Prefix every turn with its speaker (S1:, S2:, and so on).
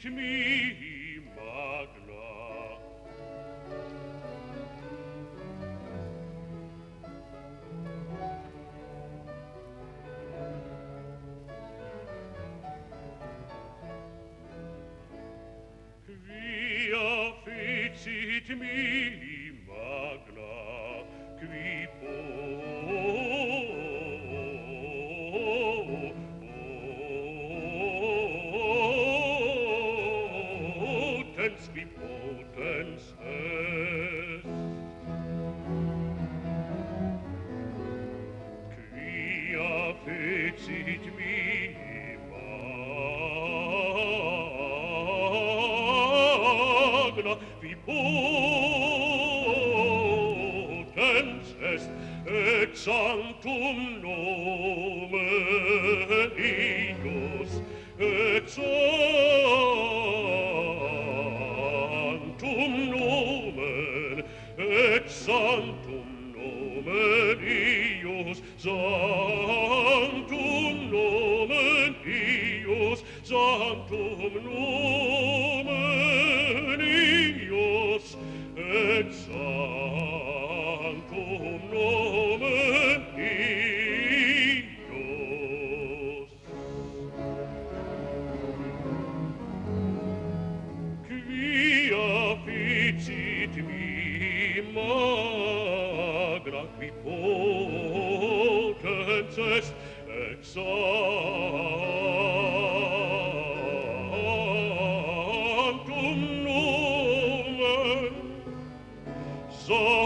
S1: mi magna. Quia fecit mi magna, qui potens, qui potens est. Quia fecit mi magna, qui potens est, et sanctum nomen eius, et sanctum nomen, et sanctum nomen eius, sanctum nomen eius, sanctum nomen eius, et sanctum nomen eius. Quia fecit mi magna, qui potens est, et sanctum nomen,